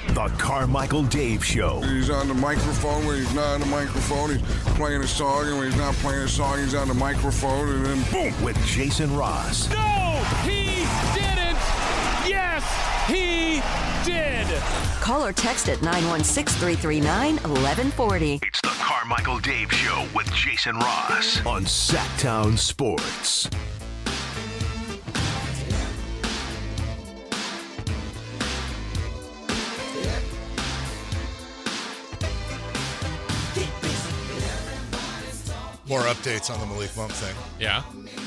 The Carmichael Dave Show. He's on the microphone when he's not on the microphone. He's playing a song, and when he's not playing a song, he's on the microphone, and then Boom! With Jason Ross. No, he didn't. Yes, he did. Call or text at 916-339-1140. It's the Carmichael Dave Show with Jason Ross on Sacktown Sports. More updates on the Malik Monk thing. Yeah.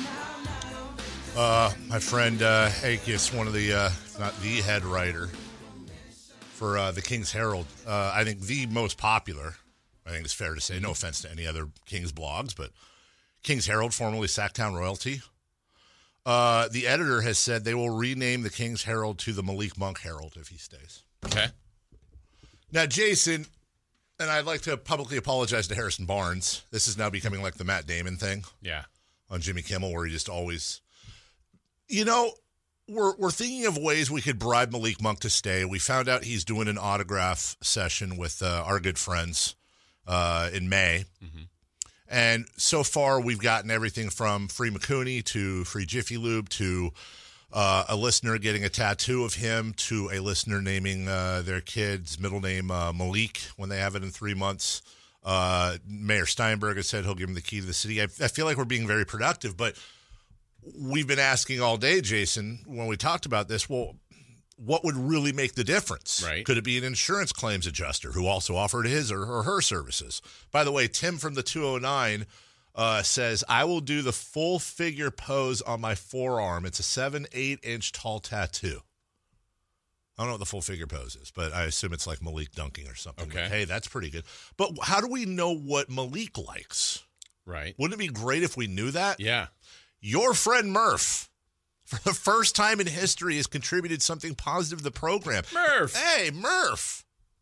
My friend Akis, one of the, not the head writer for the King's Herald, I think the most popular, I think it's fair to say, no offense to any other King's blogs, but King's Herald, formerly Sacktown Royalty. The editor has said they will rename the King's Herald to the Malik Monk Herald if he stays. Okay. Now, Jason, and I'd like to publicly apologize to Harrison Barnes. This is now becoming like the Matt Damon thing. Yeah. On Jimmy Kimmel, where he just always, you know, we're thinking of ways we could bribe Malik Monk to stay. We found out he's doing an autograph session with our good friends in May. Mm-hmm. And so far, we've gotten everything from free Makuni to free Jiffy Lube to a listener getting a tattoo of him to a listener naming their kid's middle name Malik when they have it in 3 months. Mayor Steinberg has said he'll give him the key to the city. I feel like we're being very productive, but we've been asking all day, Jason, when we talked about this, well, what would really make the difference? Right. Could it be an insurance claims adjuster who also offered his or her services? By the way, Tim from the 209 says, I will do the full figure pose on my forearm. It's a 7-8 inch tall tattoo. I don't know what the full figure pose is, but I assume it's like Malik dunking or something. Okay. But hey, that's pretty good. But how do we know what Malik likes? Right. Wouldn't it be great if we knew that? Yeah. Your friend Murph, for the first time in history, has contributed something positive to the program. Murph. Hey, Murph.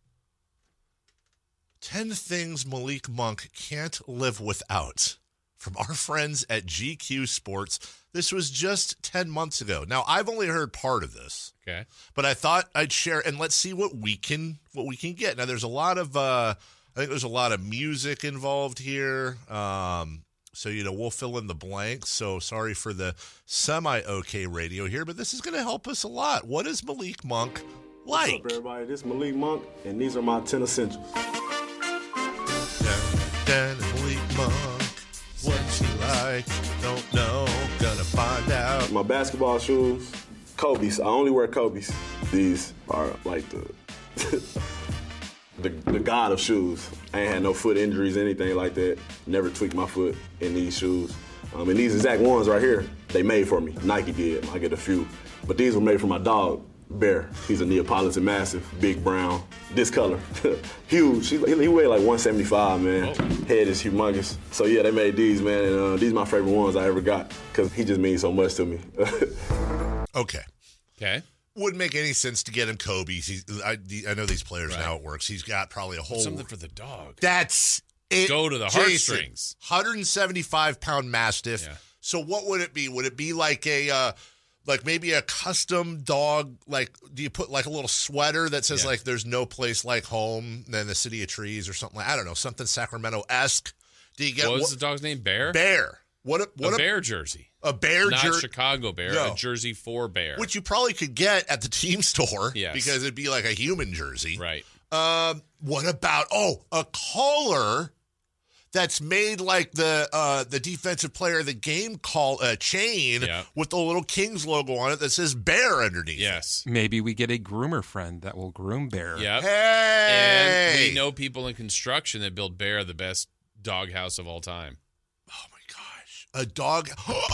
10 things Malik Monk can't live without. From our friends at GQ Sports. This was just 10 months ago. Now, I've only heard part of this. Okay. But I thought I'd share, and let's see what we can get. Now, there's a lot of, I think there's a lot of music involved here. So, you know, we'll fill in the blanks. So sorry for the semi-okay radio here, but this is going to help us a lot. What is Malik Monk like? What's up, everybody? This is Malik Monk, and these are my 10 essentials. Dun, Malik Monk. What's he like? Don't know. Gonna find out. My basketball shoes, Kobe's. I only wear Kobe's. These are like the god of shoes. I ain't had no foot injuries, anything like that. Never tweaked my foot in these shoes. And these exact ones right here, they made for me. Nike did. I get a few. But these were made for my dog, Bear. He's a Neapolitan Mastiff, big brown, this color, huge. He weighed like 175, man. Whoa. Head is humongous. So yeah, they made these, man, and these are my favorite ones I ever got because he just means so much to me. Okay. Okay. Wouldn't make any sense to get him Kobe's. I know these players Right. and how it works. He's got probably a whole... Something for the dog. That's it. Go to the Jason, heartstrings. 175-pound Mastiff. Yeah. So what would it be? Would it be like a... like maybe a custom dog, like do you put like a little sweater that says like there's no place like home than the city of trees or something like, I don't know, something Sacramento-esque. Do you get What was the dog's name? Bear? Bear. What a bear jersey. A bear Not jersey. Chicago Bear, No. a jersey for Bear. Which you probably could get at the team store Yes. because it'd be like a human jersey. Right. What about a collar that's made like the defensive player of the game chain with the little Kings logo on it that says Bear underneath. Yes. Maybe we get a groomer friend that will groom Bear. Yep. Hey! And we know people in construction that build Bear the best doghouse of all time. Oh my gosh. A dog.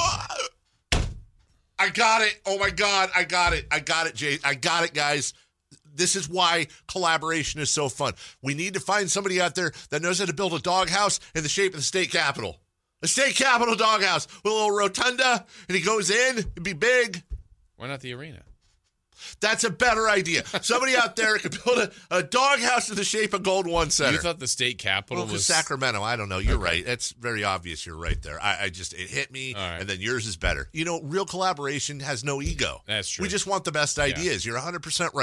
I got it. Oh my God. I got it. I got it, Jay. I got it, guys. This is why collaboration is so fun. We need to find somebody out there that knows how to build a doghouse in the shape of the state capitol. A state capitol doghouse with a little rotunda, and he goes in, it'd be big. Why not the arena? That's a better idea. Somebody out there could build a doghouse in the shape of Gold One Center. You thought the state capitol was Sacramento. I don't know. You're right. It's very obvious you're right there. It hit me, All right. and then yours is better. You know, real collaboration has no ego. That's true. We just want the best ideas. You're 100% right.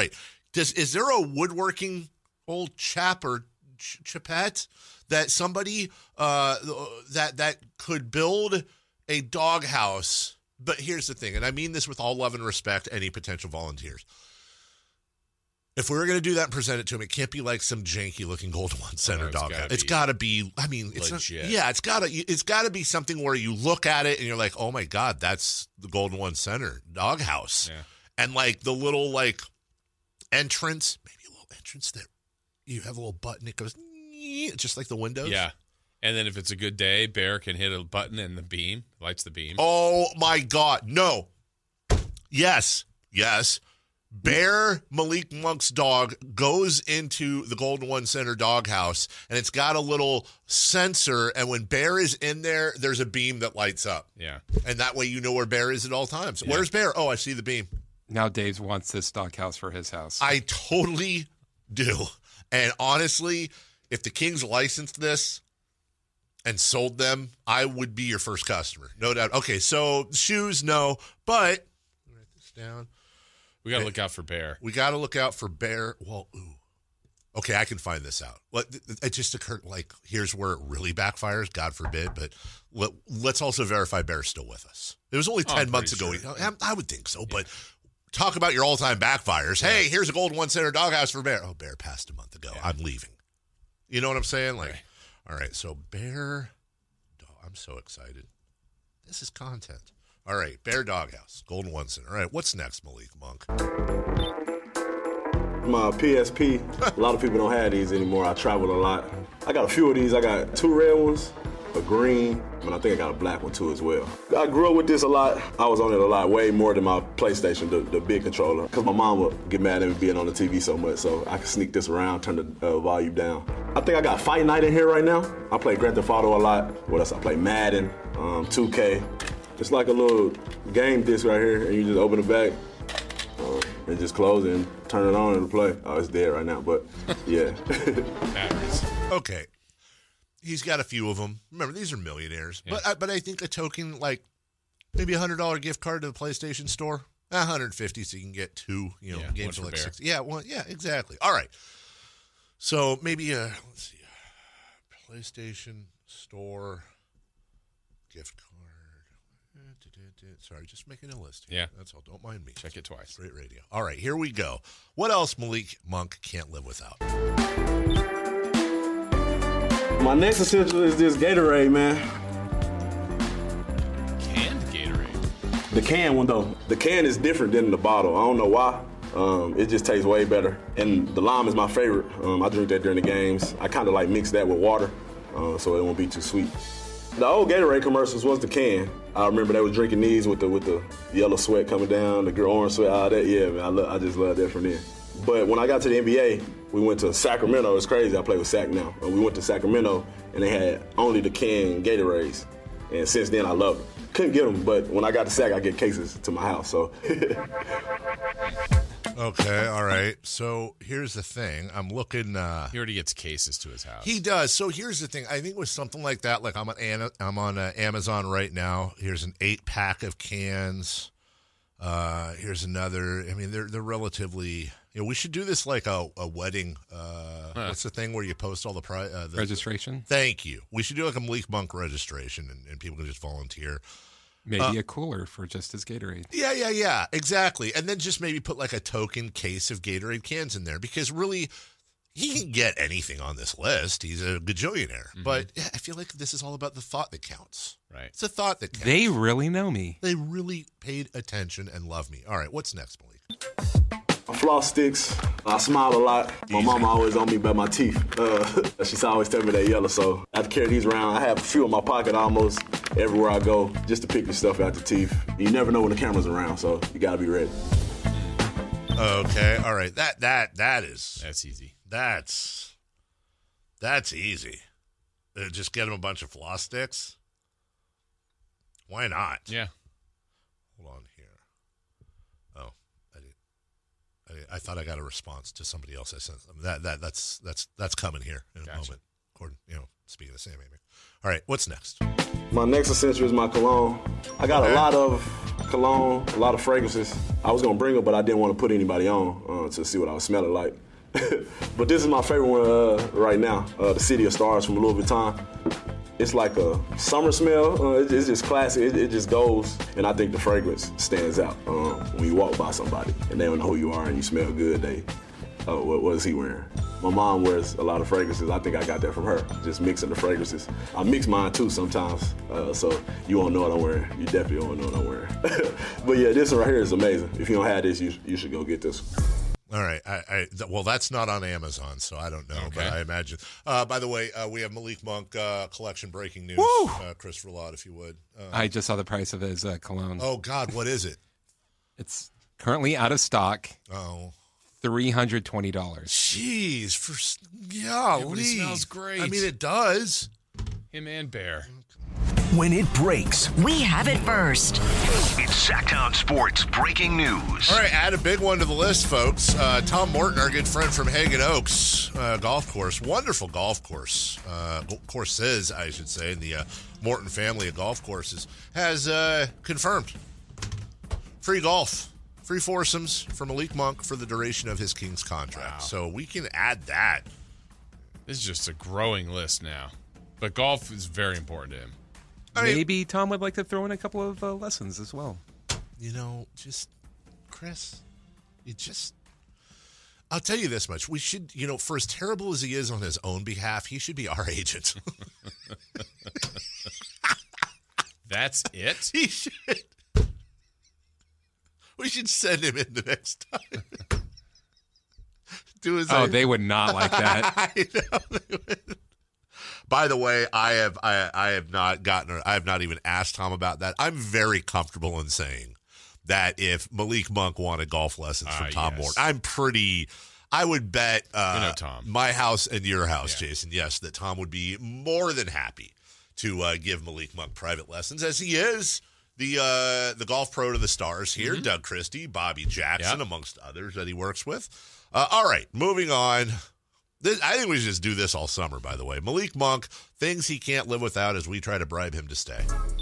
Is there a woodworking old chap or chapette that somebody that could build a doghouse? But here's the thing, and I mean this with all love and respect, any potential volunteers. If we were going to do that and present it to him, it can't be like some janky-looking Golden One Center doghouse. It's got to be. I mean, it's legit. It's got to be something where you look at it and you're like, oh my God, that's the Golden One Center doghouse, and like the little like entrance, maybe a little entrance that you have a little button. It goes just like the windows. Yeah. And then if it's a good day, Bear can hit a button and the beam lights the beam. Oh my God, no. Yes. Bear, Malik Monk's dog, goes into the Golden One Center doghouse, and it's got a little sensor, and when Bear is in there, there's a beam that lights up. Yeah. And that way you know where Bear is at all times. Yeah. Where's Bear? Oh, I see the beam. Now Dave wants this doghouse for his house. I totally do. And honestly, if the Kings licensed this and sold them, I would be your first customer. No doubt. Okay, so shoes, no, but write this down. We got to look out for Bear. We got to look out for Bear. Well, okay, I can find this out. It just occurred, like, here's where it really backfires, God forbid, but let's also verify Bear's still with us. It was only 10 months ago. Sure. I would think so, but talk about your all-time backfires. Yeah. Hey, here's a Golden One Center doghouse for Bear. Oh, Bear passed a month ago. Yeah. I'm leaving. You know what I'm saying? Like, all right, so Bear, I'm so excited. This is content. All right, Bear Doghouse, Golden One Center. All right, what's next, Malik Monk? My PSP, a lot of people don't have these anymore. I travel a lot. I got a few of these. I got 2 red ones, a green, and I think I got a black one too as well. I grew up with this a lot. I was on it a lot, way more than my PlayStation, the big controller, because my mom would get mad at me being on the TV so much, so I could sneak this around, turn the volume down. I think I got Fight Night in here right now. I play Grand Theft Auto a lot. What else? I play Madden, 2K. It's like a little game disc right here, and you just open the back and just close it and turn it on and play. Oh, it's dead right now, but yeah. Okay. He's got a few of them. Remember, these are millionaires. Yeah. But I think a token, like maybe $100 gift card to the PlayStation Store, $150 so you can get 2 games for like Bear. 60. Yeah, exactly. All right. So maybe let's see, PlayStation Store gift card. Sorry, just making a list here. Yeah. That's all. Don't mind me. Check it twice. Great radio. All right, here we go. What else Malik Monk can't live without? My next essential is this Gatorade, man. Canned Gatorade? The can one, though. The can is different than the bottle. I don't know why. It just tastes way better. And the lime is my favorite. I drink that during the games. I kind of like mix that with water so it won't be too sweet. The old Gatorade commercials was the can. I remember they were drinking these with the yellow sweat coming down, the orange sweat, all that. Yeah, man, I just love that from then. But when I got to the NBA, we went to Sacramento. It's crazy. I play with Sac now. And we went to Sacramento, and they had only the canned Gatorades. And since then, I loved them. Couldn't get them, but when I got to Sac, I get cases to my house. So. Okay, all right. So here's the thing. I'm looking. He already gets cases to his house. He does. So here's the thing. I think with something like that, like I'm on Amazon right now. Here's an 8-pack of cans. Here's another. I mean, they're relatively. We should do this like a wedding. What's the thing where you post all the registration? Thank you. We should do like a Malik Monk registration, and people can just volunteer. Maybe a cooler for just his Gatorade. Yeah, exactly. And then just maybe put like a token case of Gatorade cans in there because really he can get anything on this list. He's a gajillionaire. Mm-hmm. But I feel like this is all about the thought that counts. Right. It's the thought that counts. They really know me. They really paid attention and love me. All right, what's next, Malik? Floss sticks. I smile a lot. My mama always on me about my teeth. She's always telling me they yellow, so I have to carry these around. I have a few in my pocket almost everywhere I go just to pick the stuff out the teeth. You never know when the camera's around, so you got to be ready. Okay, all right. That's easy. That's easy. Just get him a bunch of floss sticks. Why not? Yeah. Hold on here. Oh, I thought I got a response to somebody else I sent them. That's coming here in a moment. Speaking of Sam Amick. All right, what's next? My next essential is my cologne. I got a lot of cologne, a lot of fragrances. I was gonna bring them, but I didn't want to put anybody on to see what I was smelling like. But this is my favorite one right now, the City of Stars from Louis Vuitton. It's like a summer smell. It's just classic. It just goes, and I think the fragrance stands out. When you walk by somebody and they don't know who you are and you smell good, what is he wearing? My mom wears a lot of fragrances. I think I got that from her, just mixing the fragrances. I mix mine too sometimes, so you won't know what I'm wearing. You definitely won't know what I'm wearing. But yeah, this one right here is amazing. If you don't have this, you should go get this one. All right. Well, that's not on Amazon, so I don't know, but I imagine. By the way, we have Malik Monk collection breaking news. Christopher Lott, if you would. I just saw the price of his cologne. Oh, God, what is it? It's currently out of stock. Oh. $320. Jeez, But it smells great. I mean, it does. Him and Bear. When it breaks, we have it first. It's Sacktown Sports breaking news. All right, add a big one to the list, folks. Tom Morton, our good friend from Hagen Oaks Golf Course, wonderful golf course, courses, I should say, in the Morton family of golf courses, has confirmed free golf. Free foursomes for Malik Monk for the duration of his Kings contract. Wow. So we can add that. This is just a growing list now. But golf is very important to him. Maybe Tom would like to throw in a couple of lessons as well. Chris, I'll tell you this much. We should, for as terrible as he is on his own behalf, he should be our agent. That's it? He should. We should send him in the next time. They would not like that. I know they would. By the way, I have not even asked Tom about that. I'm very comfortable in saying that if Malik Monk wanted golf lessons from Tom Morton, I would bet Tom. My house and your house, Jason, yes, that Tom would be more than happy to give Malik Monk private lessons, as he is the golf pro to the stars here, Doug Christie, Bobby Jackson, amongst others that he works with. All right, moving on. I think we should just do this all summer, by the way. Malik Monk, things he can't live without as we try to bribe him to stay.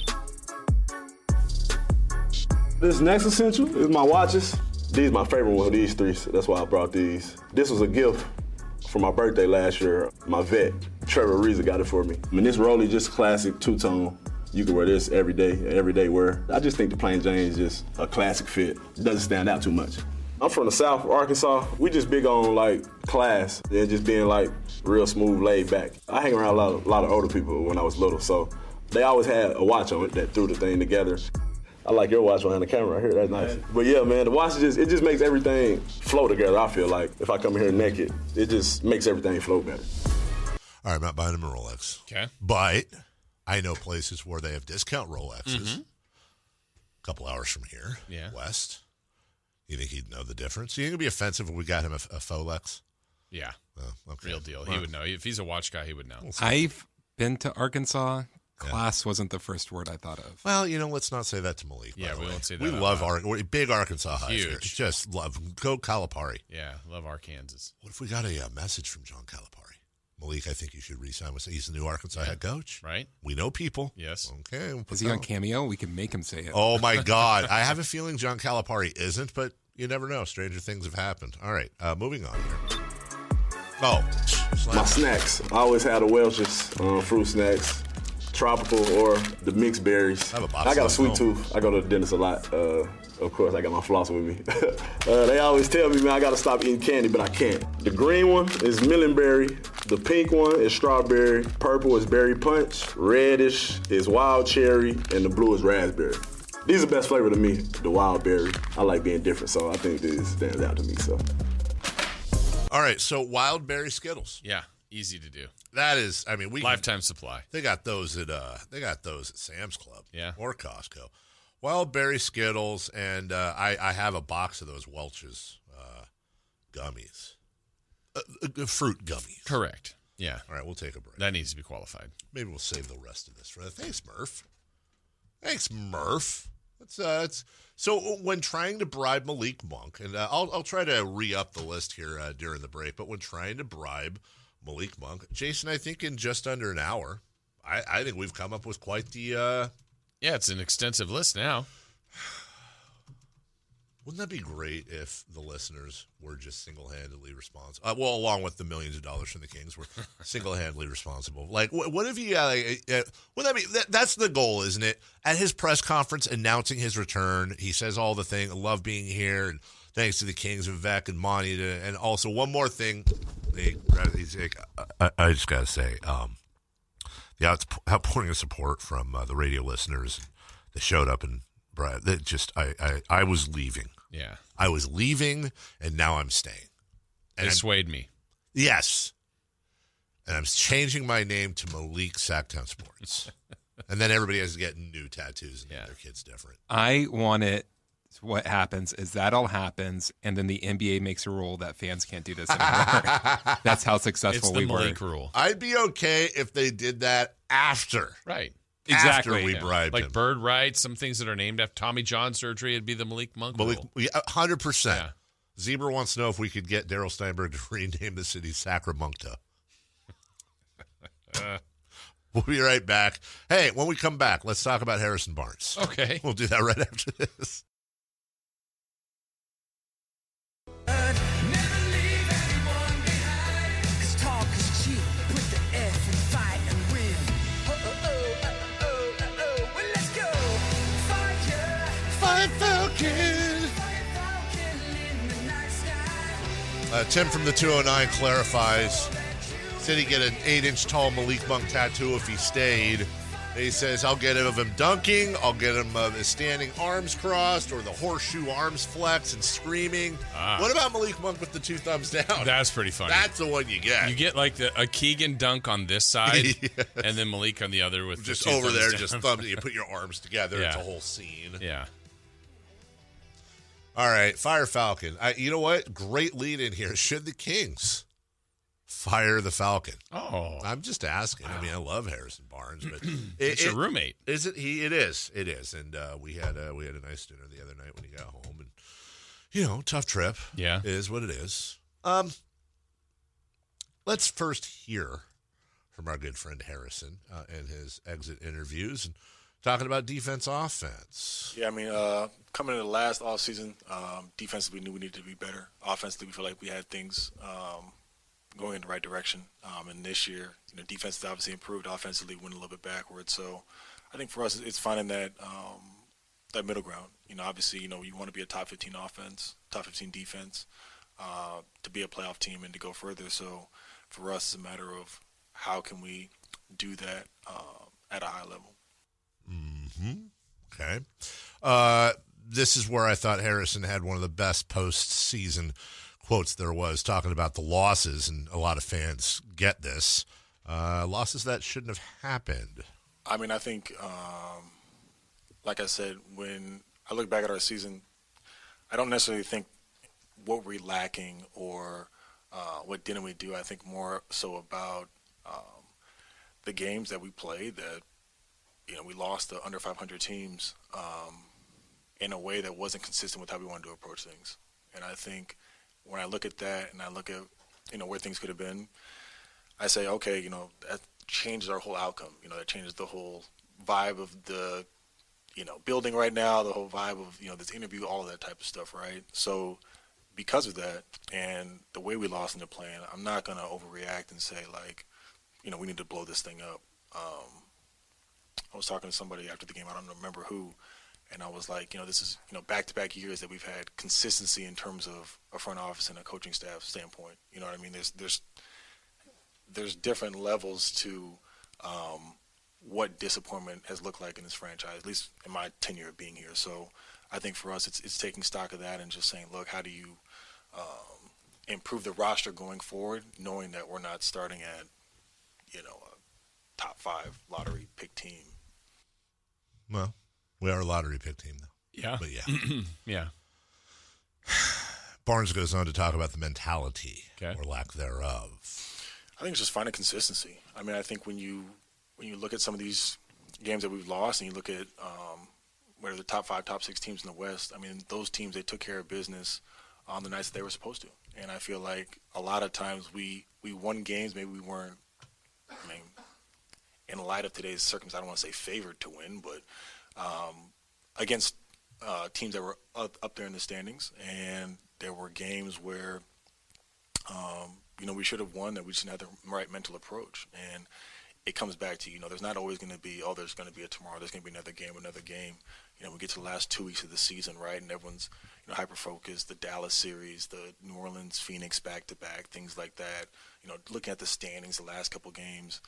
This next essential is my watches. These are my favorite one of these three, so that's why I brought these. This was a gift for my birthday last year. My vet, Trevor Reza, got it for me. I mean, this Rollie just classic two-tone. You can wear this everyday wear. I just think the plain Jane is just a classic fit. It doesn't stand out too much. I'm from the South, Arkansas. We just big on class and just being real smooth, laid back. I hang around a lot of older people when I was little, so they always had a watch on it that threw the thing together. I like your watch behind the camera right here. That's nice. But yeah, man, the watch it just makes everything flow together. I feel like if I come in here naked, it just makes everything flow better. All right, I'm not buying him a Rolex. Okay, but I know places where they have discount Rolexes. A couple hours from here, west. You think he'd know the difference? You think it'd be offensive if we got him a Folex? Yeah. Oh, okay. Real deal. He would know. If he's a watch guy, he would know. I've been to Arkansas. Class wasn't the first word I thought of. Well, let's not say that to Malik. Yeah, we won't say that. We love we're big Arkansas highs here. Huge. Just love. Go Calipari. Yeah, love Arkansas. What if we got a message from John Calipari? Malik, I think you should re-sign with. He's the new Arkansas head coach. Right. We know people. Yes. Okay. Is he on Cameo? We can make him say it. Oh, my God. I have a feeling John Calipari isn't, but you never know. Stranger things have happened. All right. Moving on here. My snacks. I always had a Welch's fruit snacks, tropical or the mixed berries. I got a sweet tooth. I go to the dentist a lot. Of course, I got my floss with me. They always tell me, man, I got to stop eating candy, but I can't. The green one is millenberry. The pink one is strawberry. Purple is berry punch. Reddish is wild cherry. And the blue is raspberry. These are the best flavor to me, the wild berry. I like being different, so I think this stands out to me. So. All right, so wild berry Skittles. Yeah, easy to do. That is, lifetime supply. They got those at Sam's Club, or Costco. Wild berry Skittles, and I have a box of those Welch's gummies, fruit gummies. Correct. Yeah. All right, we'll take a break. That needs to be qualified. Maybe we'll save the rest of this for that. Thanks, Murph. So when trying to bribe Malik Monk, and I'll try to re-up the list here during the break, but when trying to bribe Malik Monk. Jason, I think in just under an hour, I think we've come up with quite the... Yeah, it's an extensive list now. Wouldn't that be great if the listeners were just single-handedly responsible? Well, along with the millions of dollars from the Kings, we're single-handedly responsible. Like, what if you? Would that be? That's the goal, isn't it? At his press conference announcing his return, he says all the thing. I love being here, and thanks to the Kings, Vivek and Monty, and also one more thing. I just gotta say, the outpouring of support from the radio listeners that showed up and. Brad, that just I was leaving. Yeah, I was leaving, and now I'm staying. And it swayed me. Yes, and I'm changing my name to Malik Sacktown Sports, and then everybody has to get new tattoos, and their kid's different. I want it. What happens is that all happens, and then the NBA makes a rule that fans can't do this anymore. That's how successful we were. It's the Malik rule. I'd be okay if they did that after. Right. Exactly. After we bribed him. Like bird rights, some things that are named after Tommy John surgery, it'd be the Malik Monk rule. 100%. Yeah. Zebra wants to know if we could get Darryl Steinberg to rename the city Sacramento. We'll be right back. Hey, when we come back, let's talk about Harrison Barnes. Okay. We'll do that right after this. Tim from the 209 clarifies, said he'd get an 8-inch tall Malik Monk tattoo if he stayed. He says, I'll get him of him dunking, I'll get him standing arms crossed or the horseshoe arms flex and screaming. What about Malik Monk with the 2 thumbs down? That's pretty funny. That's the one you get. You get like a Keegan dunk on this side, yes. And then Malik on the other with just the 2 over there, down. just thumbs. You put your arms together. Yeah. It's a whole scene. Yeah. All right, Fire Falcon. You know what? Great lead in here. Should the Kings fire the Falcon? Oh, I'm just asking. Wow. I mean, I love Harrison Barnes, but it's your roommate. Is it? It is. It is. And we had a nice dinner the other night when he got home, and tough trip. Yeah, it is what it is. Let's first hear from our good friend Harrison and his exit interviews and. Talking about defense, offense. Yeah, I mean, coming into the last offseason, defensively, we knew we needed to be better. Offensively, we feel like we had things going in the right direction. And this year, defense has obviously improved. Offensively, went a little bit backwards. So I think for us, it's finding that middle ground. Obviously, you want to be a top 15 offense, top 15 defense, to be a playoff team and to go further. So for us, it's a matter of how can we do that at a high level. Mm-hmm. Okay. This is where I thought Harrison had one of the best postseason quotes there was, talking about the losses, and a lot of fans get this. Losses that shouldn't have happened. I mean, I think, like I said, when I look back at our season, I don't necessarily think what we're lacking or what didn't we do. I think more so about the games that we played that, we lost to under 500 teams in a way that wasn't consistent with how we wanted to approach things. And I think when I look at that and I look at, where things could have been, I say, okay, that changes our whole outcome. That changes the whole vibe of the, building right now, the whole vibe of, this interview, all of that type of stuff, right? So because of that and the way we lost in the plan, I'm not going to overreact and say, like, we need to blow this thing up. I was talking to somebody after the game, I don't remember who, and I was like, this is, back-to-back years that we've had consistency in terms of a front office and a coaching staff standpoint. You know what I mean? There's different levels to what disappointment has looked like in this franchise, at least in my tenure of being here. So I think for us, it's taking stock of that and just saying, look, how do you improve the roster going forward, knowing that we're not starting at, a top 5 lottery pick team. Well, we are a lottery pick team, though. Yeah. But yeah. Yeah. Barnes goes on to talk about the mentality or lack thereof. I think it's just finding consistency. I mean, I think when you look at some of these games that we've lost and you look at where the top 5, top 6 teams in the West, I mean, those teams, they took care of business on the nights that they were supposed to. And I feel like a lot of times we won games, maybe we weren't, in light of today's circumstances, I don't want to say favored to win, but against teams that were up there in the standings. And there were games where, we should have won, that we just didn't have the right mental approach. And it comes back to, there's not always going to be, there's going to be a tomorrow, there's going to be another game. We get to the last 2 weeks of the season, right, and everyone's hyper-focused, the Dallas series, the New Orleans, Phoenix back-to-back, things like that. Looking at the standings, the last couple games,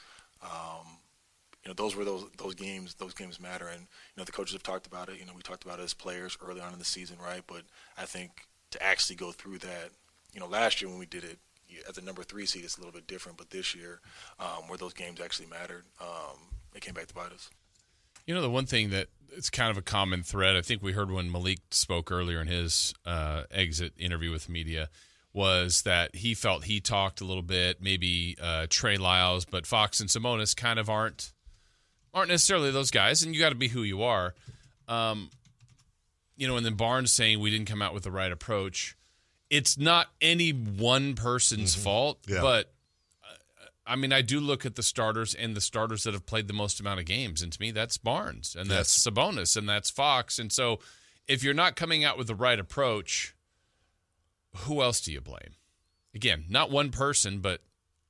those games matter. And, the coaches have talked about it. We talked about it as players early on in the season, right? But I think to actually go through that, last year when we did it, as a number 3 seed, it's a little bit different. But this year, where those games actually mattered, it came back to bite us. The one thing that it's kind of a common thread, I think we heard when Malik spoke earlier in his exit interview with media, was that he felt he talked a little bit, maybe Trey Lyles, but Fox and Sabonis kind of aren't necessarily those guys, and you got to be who you are. And then Barnes saying we didn't come out with the right approach. It's not any one person's fault, but I do look at the starters and the starters that have played the most amount of games, and to me that's Barnes, and that's Sabonis, and that's Fox. And so if you're not coming out with the right approach, who else do you blame? Again, not one person, but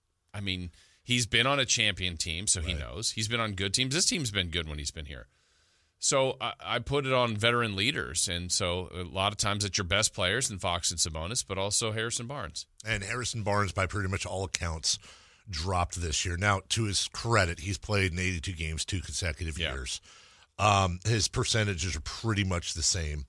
he's been on a champion team, so he knows. He's been on good teams. This team's been good when he's been here. So I put it on veteran leaders, and so a lot of times it's your best players in Fox and Sabonis, but also Harrison Barnes. And Harrison Barnes, by pretty much all accounts, dropped this year. Now, to his credit, he's played in 82 games 2 consecutive years. His percentages are pretty much the same.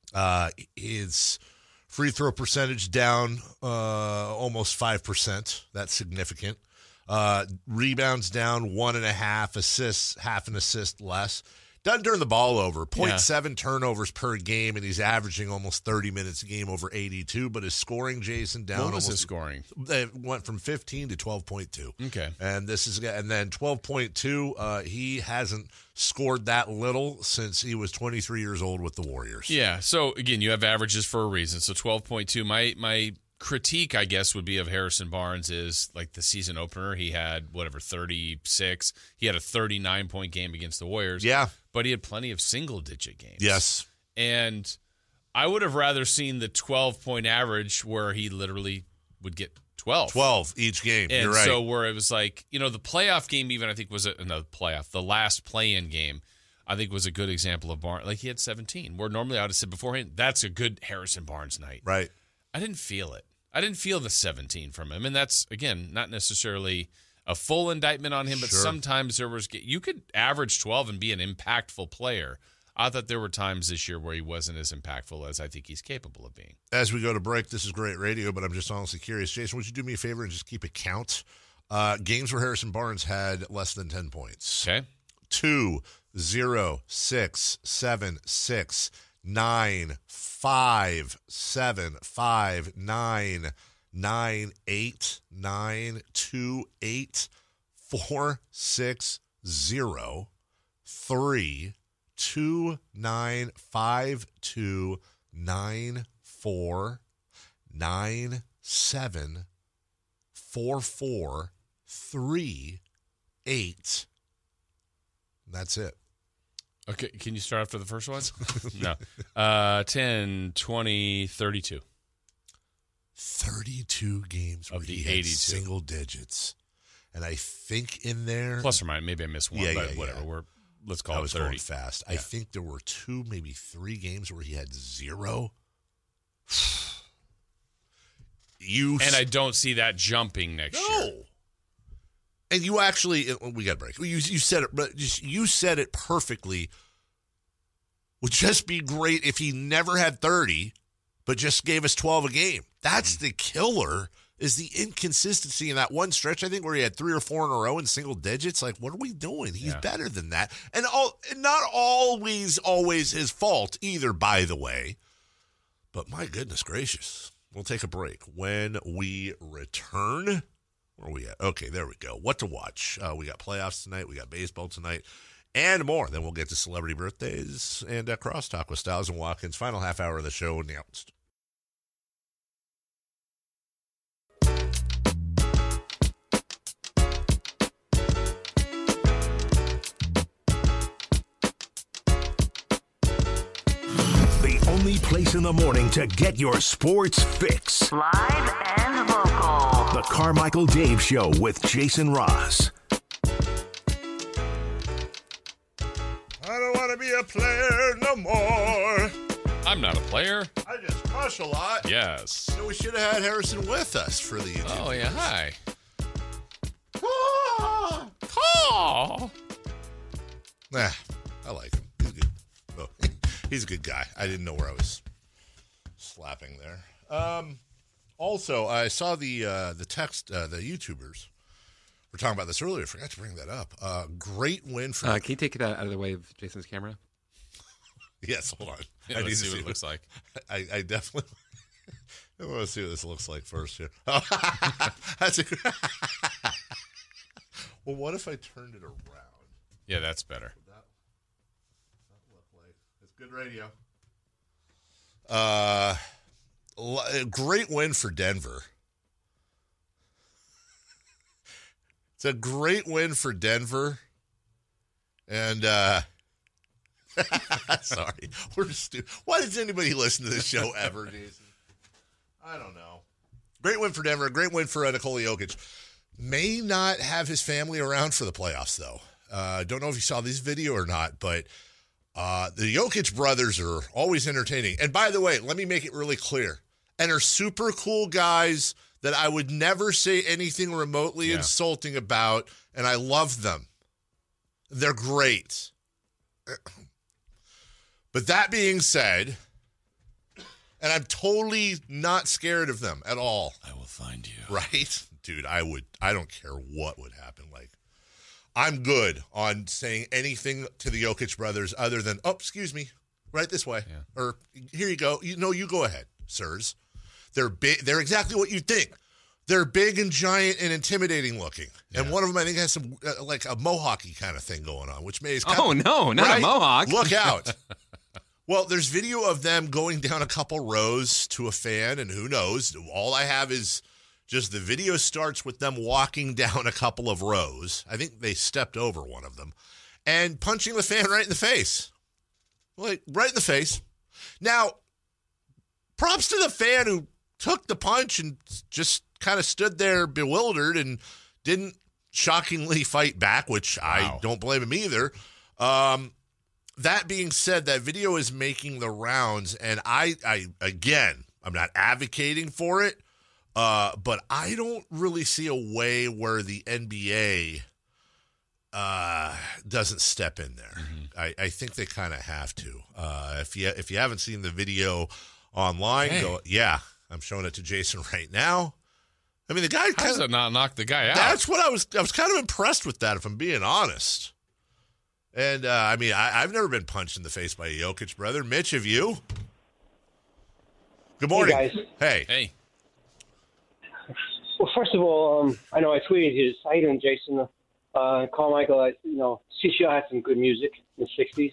His free throw percentage down almost 5%. That's significant. Rebounds down 1.5, assists, half an assist less. Doesn't turn the ball over. 0.7 turnovers per game, and he's averaging almost 30 minutes a game over 82. But his scoring, Jason, down. What was his scoring? It went from 15 to 12.2. Okay. And then 12.2. He hasn't scored that little since he was 23 years old with the Warriors. Yeah. So again, you have averages for a reason. So 12.2. My critique, I guess, would be of Harrison Barnes is like the season opener. He had 36. He had a 39-point game against the Warriors. Yeah. But he had plenty of single-digit games. Yes. And I would have rather seen the 12-point average where he literally would get 12. 12 each game. And you're right. so where it was like, the playoff game even I think was the last play-in game, I think was a good example of Barnes. Like he had 17, where normally I would have said beforehand, that's a good Harrison Barnes night. Right. I didn't feel it. I didn't feel the 17 from him. And that's, again, not necessarily a full indictment on him, but sometimes you could average 12 and be an impactful player. I thought there were times this year where he wasn't as impactful as I think he's capable of being. As we go to break, this is great radio, but I'm just honestly curious. Jason, would you do me a favor and just keep a count? Games where Harrison Barnes had less than 10 points. Okay. 2, 0, 6, 7, 6, 9, 5, 7, 5, 9, 9, 8, 9, 2, 8, 4, 6, 0, 3, 2, 9, 5, 2, 9, 4, 9, 7, 4, 4, 3, 8. That's it. Okay, can you start after the first one? No. 10, 20, 32. 32 games of the he had 82. Single digits. And I think in there... Plus or minus, maybe I missed one, but whatever. Let's call it 30. Going fast. Yeah. I think there were 2, maybe 3 games where he had 0. And I don't see that jumping next year. And you actually, we got to break. You said it, but you said it perfectly. Would just be great if he never had 30, but just gave us 12 a game. That's the killer. Is the inconsistency in that one stretch? I think where he had 3 or 4 in a row in single digits. Like, what are we doing? He's better than that, and not always his fault either. By the way, but my goodness gracious, we'll take a break. When we return. Where are we at? Okay, there we go. What to watch? We got playoffs tonight. We got baseball tonight. And more. Then we'll get to celebrity birthdays and crosstalk with Styles and Watkins. Final half hour of the show announced. only place in the morning to get your sports fix. Live and local. The Carmichael Dave Show with Jason Ross. I don't want to be a player no more. I'm not a player. I just crush a lot. Yes. So we should have had Harrison with us for the interview. Oh, yeah. Hi. Ah! Oh. Nah, I like him. He's good. Oh, he's a good guy. I didn't know where I was slapping there. Also, I saw the text, the YouTubers were talking about this earlier. I forgot to bring that up. Great win for... Can you take that out of the way of Jason's camera? Yes, hold on. Yeah, I need let's to see what it looks like. I definitely... I want to see what this looks like first here. That's a... Well, what if I turned it around? Yeah, that's better. That look like it's good radio. Great win for Denver. It's a great win for Denver. And sorry, we're stupid. Why does anybody listen to this show ever, Jason? I don't know. Great win for Denver. Great win for Nikola Jokic. May not have his family around for the playoffs, though. Don't know if you saw this video or not, but the Jokic brothers are always entertaining. And by the way, let me make it really clear. And are super cool guys that I would never say anything remotely insulting about, and I love them. They're great. But that being said, and I'm totally not scared of them at all. I will find you. Right? Dude, I don't care what would happen. Like, I'm good on saying anything to the Jokic brothers other than, oh, excuse me, right this way. Yeah. Or here you go. You go ahead, sirs. They're big. They're exactly what you think. They're big and giant and intimidating looking. Yeah. And one of them, I think, has some like a mohawky kind of thing going on, which may... Oh, no, not right? A mohawk. Look out. Well, there's video of them going down a couple rows to a fan, and who knows? All I have is just the video starts with them walking down a couple of rows. I think they stepped over one of them, and punching the fan right in the face. Like, right in the face. Now, props to the fan who took the punch and just kind of stood there bewildered and didn't shockingly fight back, which I don't blame him either. That being said, that video is making the rounds, and I'm not advocating for it, but I don't really see a way where the NBA doesn't step in there. Mm-hmm. I think they kind of have to. If you haven't seen the video online, I'm showing it to Jason right now. I mean, the guy how does it not knock the guy out? That's what I was kind of impressed with that, if I'm being honest. And, I mean, I've never been punched in the face by a Jokic brother. Mitch, have you? Good morning. Hey, guys. Hey. Well, first of all, I know I tweeted his. How you doing, Jason? Carmichael, CCR had some good music in the 60s.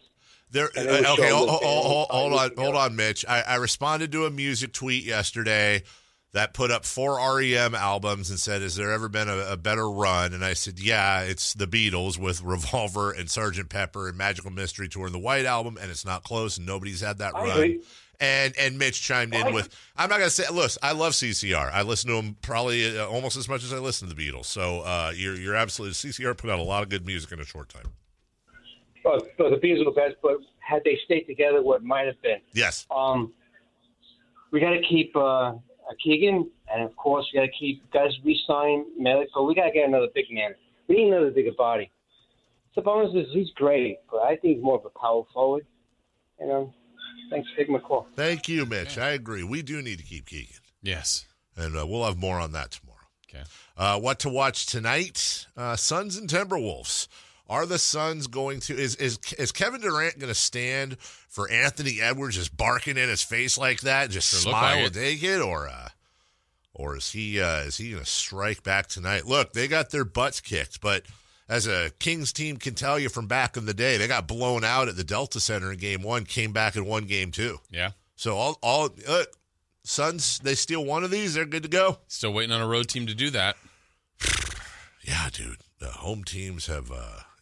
Hold on, Mitch. I responded to a music tweet yesterday that put up 4 REM albums and said, has there ever been a better run? And I said, yeah, it's the Beatles with Revolver and Sgt. Pepper and Magical Mystery Tour and the White Album, and it's not close, and nobody's had that run. And Mitch chimed in with, I'm not going to say, listen, I love CCR. I listen to them probably almost as much as I listen to the Beatles. So you're absolutely, CCR put out a lot of good music in a short time. Well, the Beatles were the best, but had they stayed together, what might have been. Yes. We got to keep Keegan, and of course we got to keep guys re-sign Medical. We got to get another big man. We need another bigger body. Sabonis he's great, but I think he's more of a power forward. Thanks for taking my call. Thank you, Mitch. I agree. We do need to keep Keegan. Yes. And we'll have more on that tomorrow. Okay. What to watch tonight? Suns and Timberwolves. Are the Suns going to is Kevin Durant going to stand for Anthony Edwards just barking in his face like that, just smile and take it, or is he going to strike back tonight? Look, they got their butts kicked, but as a Kings team can tell you from back in the day, they got blown out at the Delta Center in Game 1, came back and won Game 2. Yeah. So all Suns, they steal one of these, they're good to go. Still waiting on a road team to do that. Yeah, dude. The home teams have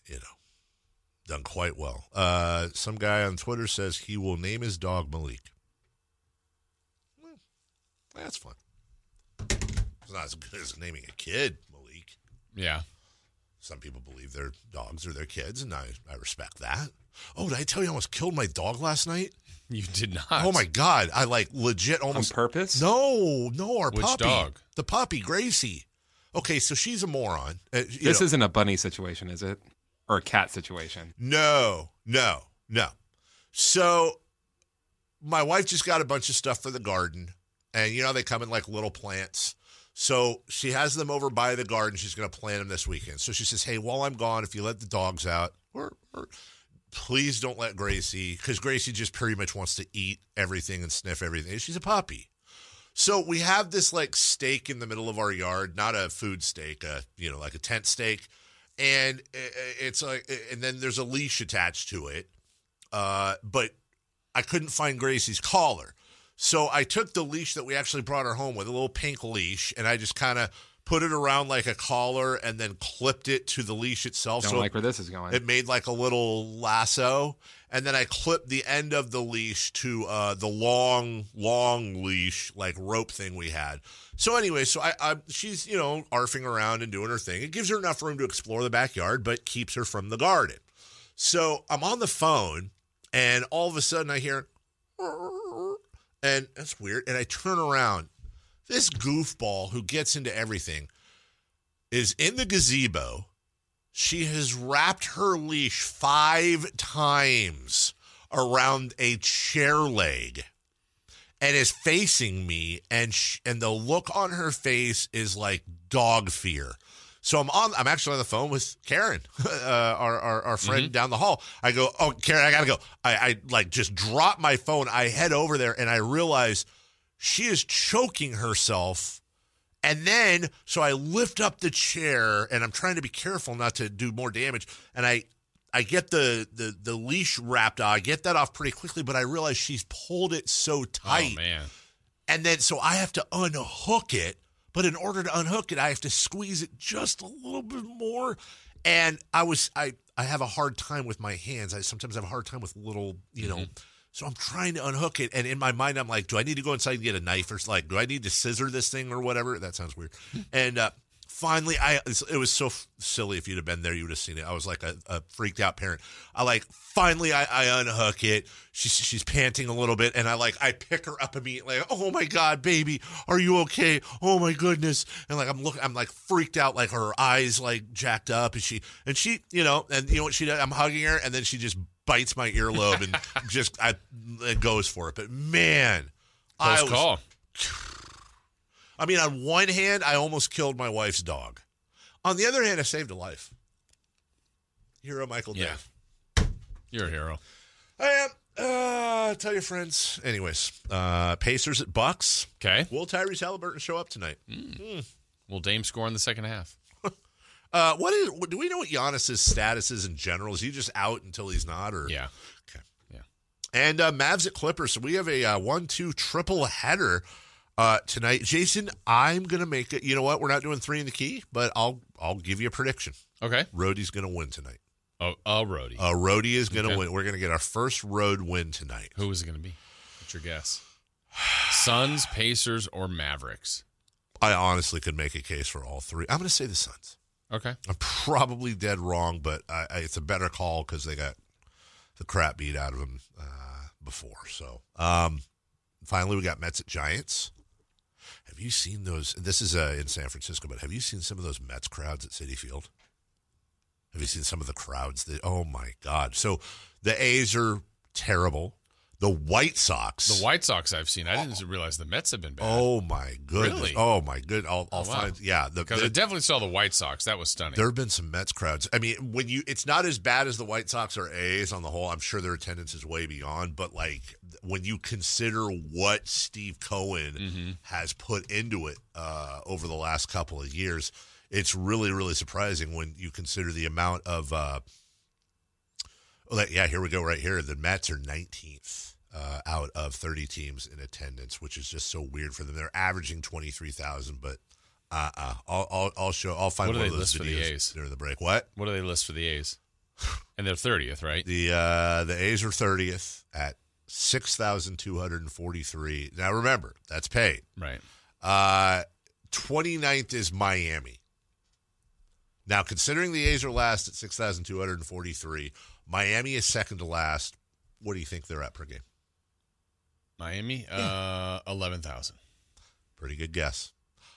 done quite well. Some guy on Twitter says he will name his dog Malik. That's fun. It's not as good as naming a kid, Malik. Yeah. Some people believe their dogs are their kids, and I respect that. Oh, did I tell you I almost killed my dog last night? You did not. Oh, my God. I, legit almost... On purpose? No, our Which puppy. dog? The puppy, Gracie. Okay, so she's a moron. This isn't a bunny situation, is it? Or a cat situation? No. So my wife just got a bunch of stuff for the garden, and they come in like little plants. So she has them over by the garden. She's going to plant them this weekend. So she says, hey, while I'm gone, if you let the dogs out, or please don't let Gracie, because Gracie just pretty much wants to eat everything and sniff everything. She's a puppy. So we have this like stake in the middle of our yard, not a food stake, like a tent stake. And it's like, and then there's a leash attached to it. But I couldn't find Gracie's collar. So I took the leash that we actually brought her home with, a little pink leash, and I just kind of put it around like a collar and then clipped it to the leash itself. Don't like where this is going. It made like a little lasso. And then I clipped the end of the leash to the long leash, like rope thing we had. So anyway, she's, arfing around and doing her thing. It gives her enough room to explore the backyard, but keeps her from the garden. So I'm on the phone, and all of a sudden I hear, and that's weird. And I turn around. This goofball who gets into everything is in the gazebo. She has wrapped her leash 5 times around a chair leg and is facing me. And the look on her face is like dog fear. So I'm actually on the phone with Karen, our friend down the hall. I go, oh, Karen, I got to go. I like just drop my phone. I head over there and I realize she is choking herself. And then, so I lift up the chair and I'm trying to be careful not to do more damage. And I get the leash wrapped out. I get that off pretty quickly, but I realize she's pulled it so tight. Oh, man. And then, so I have to unhook it. But in order to unhook it, I have to squeeze it just a little bit more. And I have a hard time with my hands. I sometimes have a hard time with little, so I'm trying to unhook it. And in my mind, I'm like, do I need to go inside and get a knife? Or like, do I need to scissor this thing or whatever? That sounds weird. And finally, it was so silly. If you'd have been there, you would have seen it. I was like a freaked out parent. Finally I unhook it. She's panting a little bit, and I pick her up immediately. Oh my God, baby, are you okay? Oh my goodness. And I'm freaked out, like her eyes like jacked up, and she and you know what she does? I'm hugging her, and then she just bites my earlobe and it goes for it. But man, close call. I mean, on one hand, I almost killed my wife's dog. On the other hand, I saved a life. Hero Michael Dave. You're a hero. I am. Tell your friends. Anyways, Pacers at Bucks. Okay. Will Tyrese Halliburton show up tonight? Will Dame score in the second half? Do we know what Giannis's status is in general? Is he just out until he's not? Or yeah. Okay. Yeah. And Mavs at Clippers. So we have a 1-2 triple header tonight. Jason, I'm gonna make it. You know what? We're not doing 3 in the key, but I'll give you a prediction. Okay. Rhodey's gonna win tonight. Oh, a roadie. Rhodey is gonna win. We're gonna get our first road win tonight. Who is it gonna be? What's your guess? Suns, Pacers, or Mavericks? I honestly could make a case for all 3. I'm gonna say the Suns. Okay. I'm probably dead wrong, but it's a better call because they got the crap beat out of them before. So finally, we got Mets at Giants. Have you seen those? This is in San Francisco, but have you seen some of those Mets crowds at Citi Field? Have you seen some of the crowds? Oh, my God. So the A's are terrible. The White Sox. The White Sox I've seen. I didn't realize the Mets have been bad. Oh, my goodness. Really? Oh, my goodness. I'll find. Yeah. Because I definitely saw the White Sox. That was stunning. There have been some Mets crowds. I mean, it's not as bad as the White Sox or A's on the whole. I'm sure their attendance is way beyond. But, when you consider what Steve Cohen has put into it over the last couple of years, it's really, really surprising when you consider the amount of here we go right here. The Mets are 19th out of 30 teams in attendance, which is just so weird for them. They're averaging 23,000, but I'll show. I'll find one of those videos during the break. What do they list for the A's? And they're 30th, right? The A's are 30th at 6,243. Now remember, that's paid. Right. 29th is Miami. Now, considering the A's are last at 6,243, Miami is second to last. What do you think they're at per game? Miami, 11,000. Pretty good guess.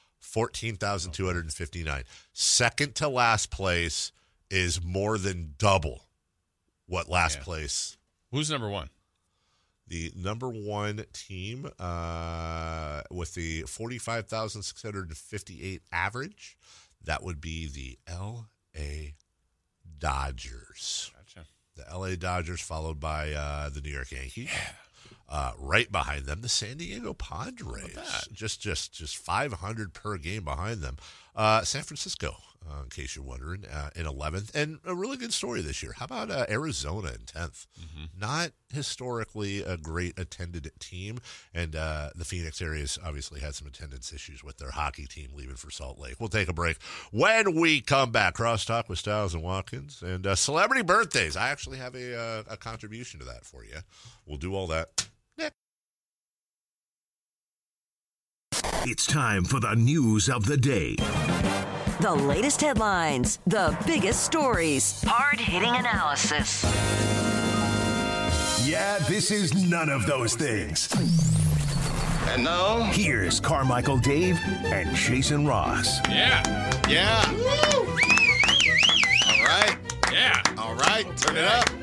14,259. Second to last place is more than double what last place. Who's number one? The number one team with the 45,658 average, that would be the L.A. Dodgers. Gotcha. The L.A. Dodgers, followed by the New York Yankees. Right behind them, the San Diego Padres. Just 500 per game behind them. San Francisco, in case you're wondering, in 11th. And a really good story this year. How about Arizona in 10th? Mm-hmm. Not historically a great attended team. And the Phoenix area's obviously had some attendance issues with their hockey team leaving for Salt Lake. We'll take a break. When we come back, Crosstalk with Styles and Watkins. And celebrity birthdays. I actually have a contribution to that for you. We'll do all that. It's time for the news of the day. The latest headlines, the biggest stories, hard-hitting analysis. Yeah, this is none of those things. And now, here's Carmichael Dave and Jason Ross. Yeah. Woo! All right. Yeah. All right. Turn it up.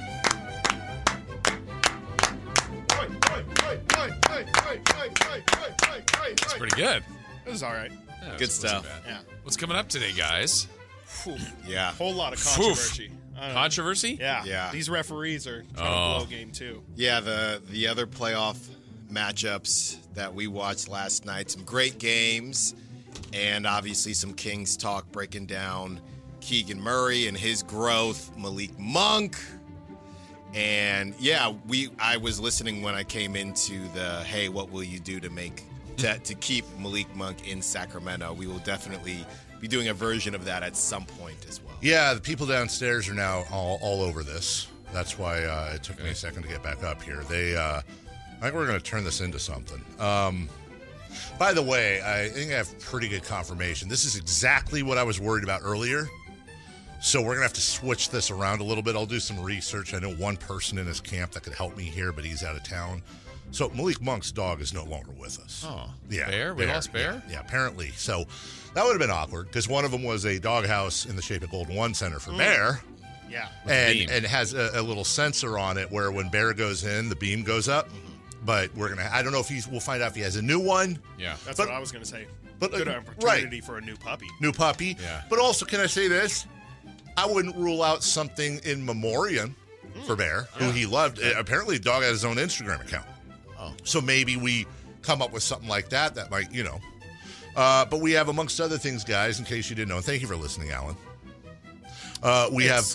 That's pretty good. It was all right. Yeah, good stuff. Yeah. What's coming up today, guys? Yeah. Whole lot of controversy. Controversy? Yeah. These referees are trying to blow game too. Yeah, the other playoff matchups that we watched last night, some great games, and obviously some Kings talk breaking down Keegan Murray and his growth, Malik Monk. And I was listening when I came into the hey, what will you do to keep Malik Monk in Sacramento? We will definitely be doing a version of that at some point as well. Yeah, the people downstairs are now all over this. That's why it took me a second to get back up here. I think we're going to turn this into something. By the way, I think I have pretty good confirmation. This is exactly what I was worried about earlier. So we're going to have to switch this around a little bit. I'll do some research. I know one person in his camp that could help me here, but he's out of town. So Malik Monk's dog is no longer with us. Oh, yeah. Bear? We lost Bear? Yeah, apparently. So that would have been awkward because one of them was a doghouse in the shape of Golden One Center for Bear. Yeah. And has a little sensor on it where when Bear goes in, the beam goes up. Mm-hmm. But I don't know if we'll find out if he has a new one. Yeah. That's what I was going to say. But good opportunity for a new puppy. New puppy. Yeah. But also, can I say this? I wouldn't rule out something in memoriam for Bear, who he loved. Apparently, the dog had his own Instagram account. Oh. So maybe we come up with something like that might, But we have, amongst other things, guys, in case you didn't know, and thank you for listening, Alan. We have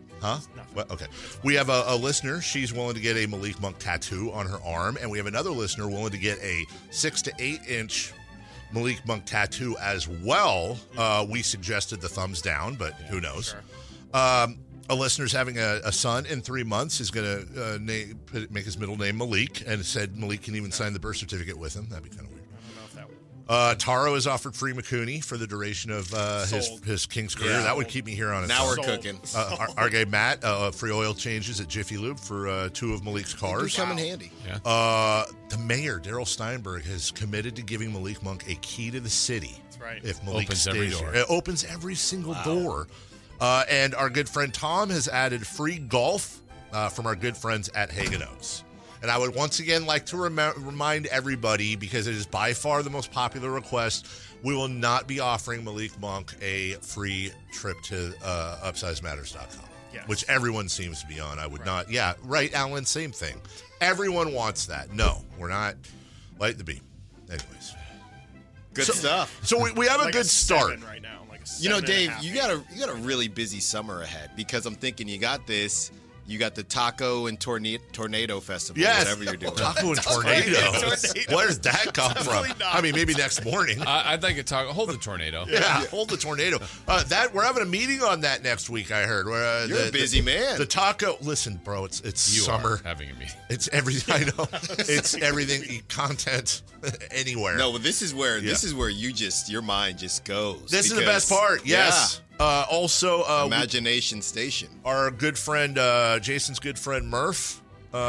a listener. She's willing to get a Malik Monk tattoo on her arm, and we have another listener willing to get a 6 to 8 inch Malik Monk tattoo as well. We suggested the thumbs down, but who knows? Sure. A listener's having a son in 3 months. Is going to make his middle name Malik, and said Malik can even sign the birth certificate with him. That'd be kind of weird. I don't know if that would. Taro has offered free McCooney for the duration of his King's career. Yeah. That would keep me here on it. Now we're cooking. Our guy Matt, free oil changes at Jiffy Lube for 2 of Malik's cars. Come in handy. Yeah. The mayor, Darryl Steinberg, has committed to giving Malik Monk a key to the city. That's right. If Malik Opens stays every here. door. It opens every single door. And our good friend Tom has added free golf from our good friends at Hagen Oaks. And I would once again like to remind everybody, because it is by far the most popular request, we will not be offering Malik Monk a free trip to UpsizeMatters.com, yes. which everyone seems to be on. I would not. Yeah, right, Alan, same thing. Everyone wants that. No, we're not. Light the beam. Anyways. Good stuff. So we have a good start. Right now, like Dave, you got a really busy summer ahead, because I'm thinking you got this. You got the Taco and Tornado Festival, Yes. whatever you're doing. Taco and tornado. Where does that come from? I mean, maybe next morning. I'd like to talk. Hold the tornado. Yeah, hold the tornado. That we're having a meeting on that next week. I heard. Where, You're a busy man. The taco. Listen, bro. It's You summer. are having a meeting. It's everything. I know. It's everything. Content anywhere. No, but this is where your mind just goes. This is the best part. Yes. Also, Imagination Station. Our good friend, Jason's good friend Murph,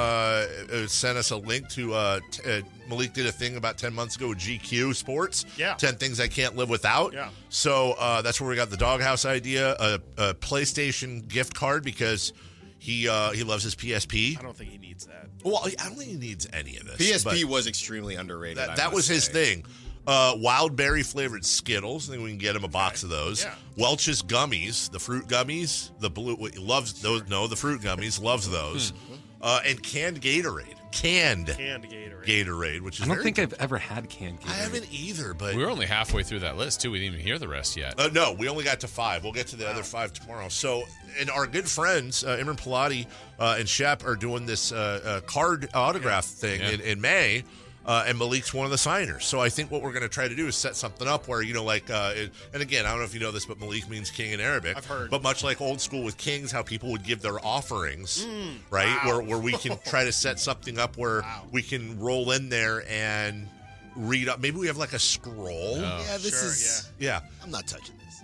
sent us a link to Malik did a thing about 10 months ago with GQ Sports. Yeah. 10 things I can't live without. Yeah. So that's where we got the doghouse idea, a PlayStation gift card because he loves his PSP. I don't think he needs that. Well, I don't think he needs any of this. PSP was extremely underrated. That was his thing. Wild berry flavored Skittles. I think we can get him a box of those. Yeah. Welch's gummies, the fruit gummies, the blue loves those. No, the fruit gummies loves those. And canned Gatorade. Canned Gatorade, which is I don't think I've ever had canned Gatorade. I haven't either, but We were only halfway through that list too. We didn't even hear the rest yet. no, we only got to 5. We'll get to the other 5 tomorrow. So, and our good friends Imran Pilati and Shep are doing this card autograph thing in May. And Malik's one of the signers. So I think what we're going to try to do is set something up where, and again, I don't know if you know this, but Malik means king in Arabic. I've heard. But much like old school with kings, how people would give their offerings, right? Wow. Where we can try to set something up where we can roll in there and read up. Maybe we have like a scroll. Yeah, this is. Yeah. I'm not touching this.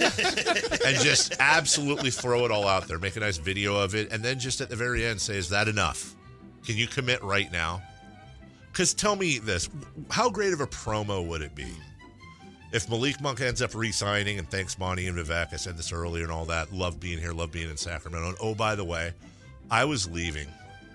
And just absolutely throw it all out there. Make a nice video of it. And then just at the very end say, is that enough? Can you commit right now? Because tell me this, how great of a promo would it be if Malik Monk ends up re-signing, and thanks Monty and Vivek, I said this earlier and all that, love being here, love being in Sacramento, and oh, by the way, I was leaving,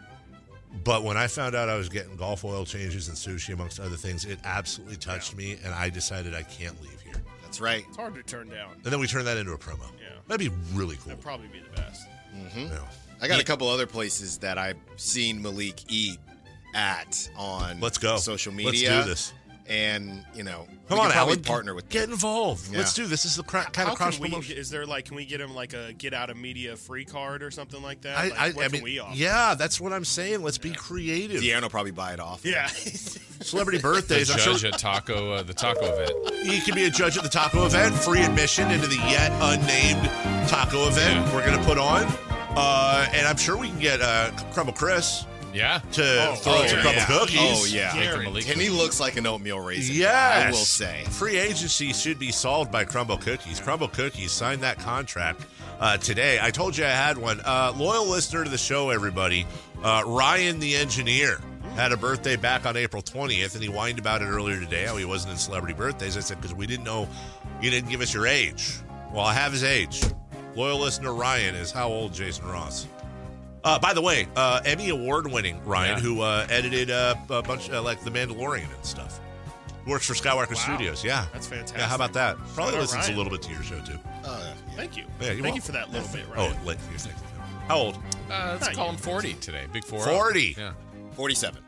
but when I found out I was getting golf oil changes and sushi, amongst other things, it absolutely touched me, and I decided I can't leave here. That's right. It's hard to turn down. And then we turned that into a promo. Yeah. That'd be really cool. That'd probably be the best. Mm-hmm. Yeah. I got a couple other places that I've seen Malik eat at on Let's go. social media. Let's do this. And, Come on, Alan. partner with Get involved. Yeah. Let's do this. This is the kind How of cross can we? promotion. Is there can we get him like a get out of media free card or something like that? I What mean, can we offer? yeah, that's what I'm saying. Let's be creative. Deanna will probably buy it off. Yeah. Celebrity birthdays. I'm Judge sure at the taco event. you can be a judge at the taco event. Free admission into the yet unnamed taco event we're going to put on. And I'm sure we can get Crumble Chris. Yeah. To throw some Crumble cookies. Oh, yeah. And he looks like an oatmeal raisin. Yes. I will say. Free agency should be solved by Crumble Cookies. Crumble Cookies signed that contract today. I told you I had one. Loyal listener to the show, everybody. Ryan the engineer had a birthday back on April 20th, and he whined about it earlier today, how he wasn't in celebrity birthdays. I said, because we didn't know, you didn't give us your age. Well, I have his age. Loyal listener Ryan is how old, Jason Ross? By the way, Emmy award-winning Ryan, who edited a bunch like The Mandalorian and stuff. Works for Skywalker Studios. Yeah, that's fantastic. Yeah, how about that? Probably Shout out listens Ryan. a little bit to your show too. Thank you. Yeah, Thank you for that little bit, right? Oh, late for your second. How old? Let's call him 40 today. Big 4. 40. Yeah. 47.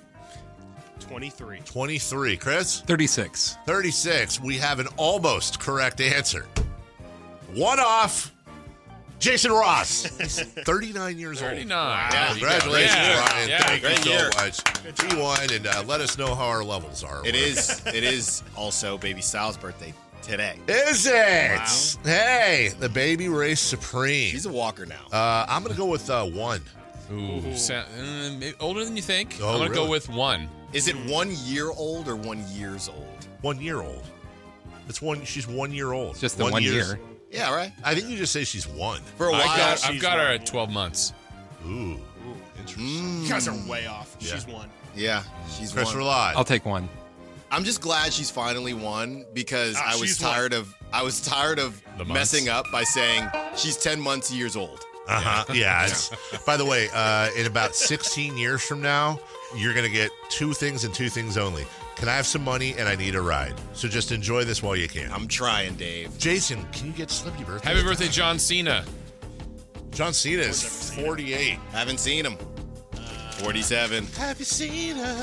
23. 23. Chris? 36. 36. We have an almost correct answer. One off. Jason Ross. 39 years 39. old. Wow. Yeah, congratulations, Ryan. Yeah. Thank Great you so year. much. He won, and let us know how our levels are. It is also baby Sal's birthday today. Is it? Wow. Hey, the baby race supreme. She's a walker now. I'm going to go with 1. Ooh. Older than you think. Oh, I'm going to really? go with 1. Is it 1 year old or 1 years old? 1 year old. It's one. She's 1 year old. It's just the 1 year. Yeah, right. I think you just say she's 1. For a while, I've got her at 12 months. Ooh. Interesting. You guys are way off. Yeah. She's one. Yeah, she's Chris one. Rely. I'll take 1. I'm just glad she's finally won because I was she's tired of The months. messing up by saying she's 10 months years old. Yeah. By the way, in about 16 years from now, you're going to get 2 things and 2 things only. Can I have some money and I need a ride? So just enjoy this while you can. I'm trying, Dave. Jason, can you get celebrity birthday? Happy birthday, John Cena. John Cena is 48. Haven't seen him. 47. Have you seen her?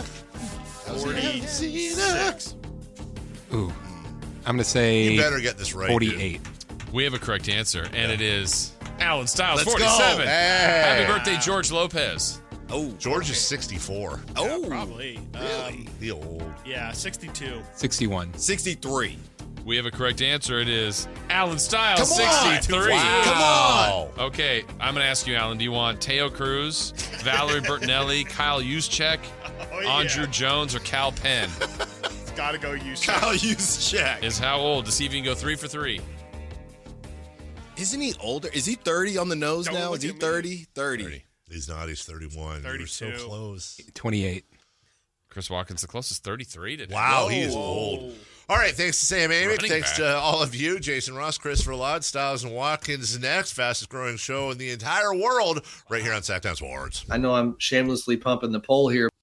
46. Ooh. I'm going to say You better get this right. 48. We have a correct answer, and it is Alan Styles, Let's 47. go. Hey. Happy birthday, George Lopez. Oh, George is 64. Oh, Probably. Really? The old. Yeah, 62. 61. 63. We have a correct answer. It is Alan Styles, Come on. 63. Wow. Okay, I'm going to ask you, Alan, do you want Teo Cruz, Valerie Bertinelli, Kyle Juszczyk, Andrew Jones, or Cal Penn? It's got to go Juszczyk. Kyle Juszczyk. Is how old? To see if you can go 3 for 3. Isn't he older? Is he 30 on the nose Don't now? look Is he at me. 30? 30. He's not. He's 31. We were so 32. close. 28. Chris Watkins, the closest, 33 today. Wow, Whoa. he is old. All right, thanks to Sam Amick. Running Thanks back. to all of you. Jason Ross, Christopher Ladd, Styles, and Watkins next. Fastest growing show in the entire world right here on Sacktown Sports. I know I'm shamelessly pumping the poll here.